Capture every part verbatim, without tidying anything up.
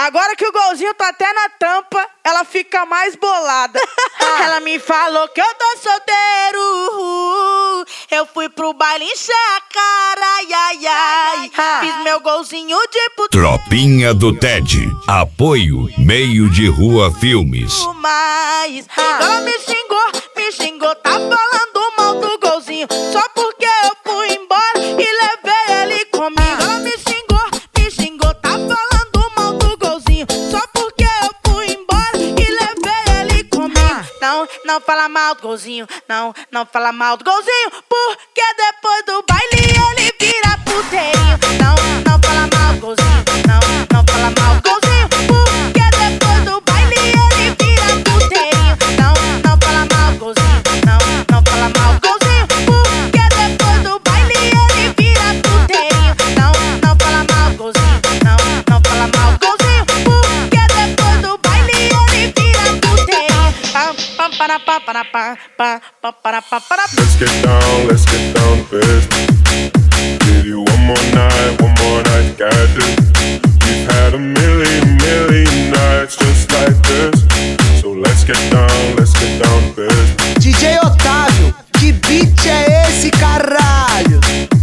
Agora que o golzinho tá até na tampa, ela fica mais bolada. Ela me falou que eu tô solteiro. Eu fui pro baile encher a cara, ai, ai, ai. Fiz meu golzinho de puto. Tropinha do Ted. Apoio Meio de Rua Filmes. Mas ela me xingou, me xingou, tá falando mal do golzinho. Só porque eu fui embora e levei ele comigo. Ela me xingou, me xingou, tá falando mal do golzinho. Só porque eu fui embora e levei ele comigo. Não, não fala mal do golzinho, não, não fala mal do golzinho. Porque depois do baile ele vira puteirinho. Não, não fala mal do golzinho, não, não fala mal do golzinho. Porque depois do baile ele vira puteirinho. Não, não fala mal do golzinho, não, não fala mal do golzinho. Porque depois do baile ele vira puteirinho. Não, não fala mal do golzinho, não, não fala mal do golzinho. Porque depois do baile ele vira puteirinho. Pam, pam, para, pam, para, pam, pam, pam, para, pam, para. Let's get down, let's get down to business. Give you one more night, one more night, got this. We've had a million, million nights just like this. So let's get down, let's get down to business. D J Otávio, que beat é esse, caralho?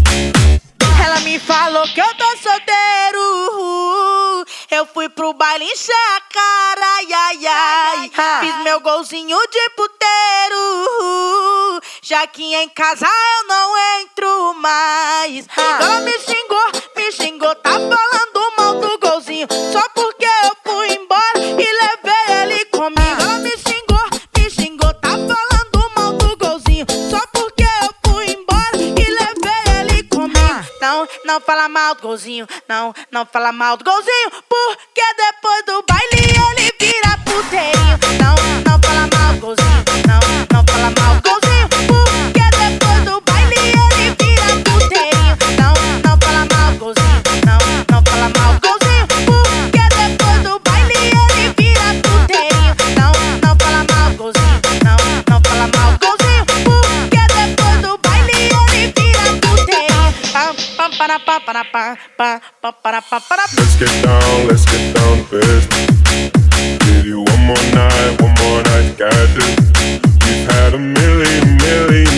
Ela me falou que eu tô solteiro. Eu fui pro baile encher a cara, ai, ai, ai. Fiz meu golzinho de puteiro. Já que em casa eu não entro mais. Ela me xingou, me xingou, tá falando mal do golzinho. Só porque eu fui embora e levei ele comigo. Ela me xingou, me xingou, tá falando mal do golzinho. Só porque eu fui embora e levei ele comigo. Não, não fala mal do golzinho, não, não fala mal do golzinho. Porque depois do baile ele vira puteirinho. Não, não fala mal do golzinho, não, não fala mal do golzinho. Porque depois do baile ele vira puteirinho. Não, não fala mal do golzinho, não, não fala mal do golzinho. Porque depois do baile ele vira puteirinho. Não, não fala mal do golzinho, não, não fala mal do golzinho. Porque depois do baile ele vira puteirinho. Pam, pam, para, pam, para, pam, pam, pam, para, pam, para. Let's get down, let's get down to business. Give you one more night, one more night, got this. We've had a million, million